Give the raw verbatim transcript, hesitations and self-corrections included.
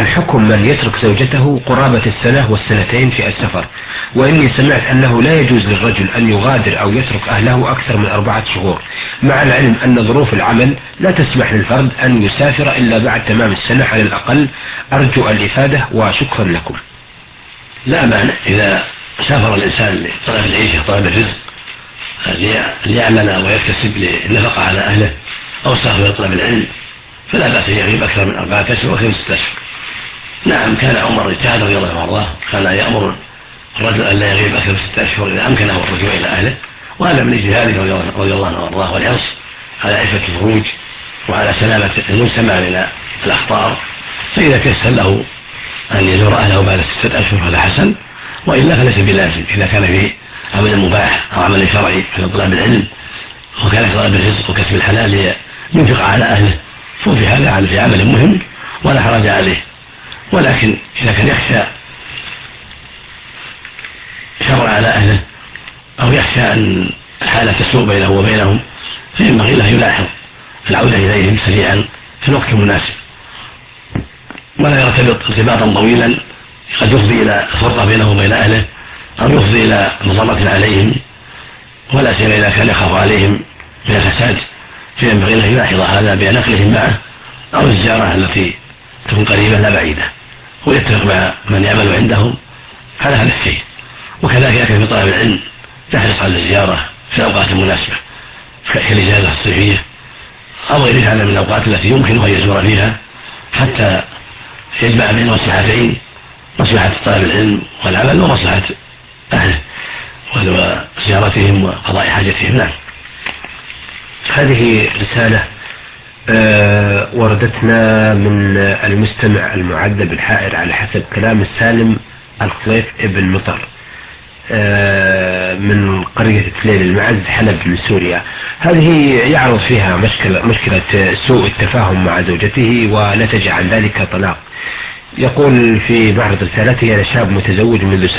عن حكم من يترك زوجته قرابة السنة والسنتين في السفر، وإني سمعت أنه لا يجوز للرجل أن يغادر أو يترك أهله أكثر من أربعة شهور، مع العلم أن ظروف العمل لا تسمح للفرد أن يسافر إلا بعد تمام السنة على الأقل. أرجو الإفادة وشكرا لكم. لا مانع إذا سافر الإنسان لطلب العيشة طلب الرزق ليعمل ويكتسب للنفقة على أهله، أو سافر لطلب العلم، فلا بأس يغيب أكثر من أربعة أشهر وأكثر من ستة أشهر. نعم، كان عمر اجتهد رضي الله عنه كان يأمر الرجل أن لا يغيب أكثر من ستة أشهر إذا أمكنه الرجوع إلى أهله، وهذا من اجتهاده رضي الله عنه وارضاه، والحرص على عفة الفروج وعلى سلامة المجتمع من الأخطار. فإذا تيسر له أن يزور أهله بعد ستة أشهر هذا حسن، وإلا فليس بلازم إذا كان في عمل مباح أو عمل شرعي مثل طلب العلم وكان طلب الرزق وكسب الحلال ينفق على أهله، ففي هذا في عمل مهم ولا حرج عليه. ولكن إذا كان يخشى شر على أهله أو يخشى أن الحالة تسوء بينه وبينهم، فينبغي له يلاحظ العودة إليهم سريعا في الوقت المناسب، ولا يرتبط ارتباطا طويلا قد يفضي إلى فرقة بينه وبين أهله أو يفضي إلى مضرة عليهم، ولا سيما إذا كان يخاف عليهم من الفساد، فينبغي له يلاحظ هذا بنقلهم معه أو الزيارة التي تكون قريبة لا بعيدة، ويتفق مع من يعمل عندهم على هذا الشيء. وكذلك إذا كان في طلب العلم يحرص على الزيارة في الأوقات المناسبة كالإجازة الصيفية أو غيرها من الأوقات التي يمكن أن يزور فيها، حتى يجمع بين مصلحتين: مصلحة طلب العلم والعمل ومصلحة أهله وزيارتهم وقضاء حاجتهم. نعم. هذه رسالة أه وردتنا من المستمع المعذب الحائر على حسب كلام السالم الخليف ابن مطر أه من قرية تليل المعز حلب من سوريا. هذه يعرض فيها مشكلة, مشكلة سوء التفاهم مع زوجته ونتج عن ذلك طلاق. يقول في بعض رسالته: أنا شاب متزوج منذ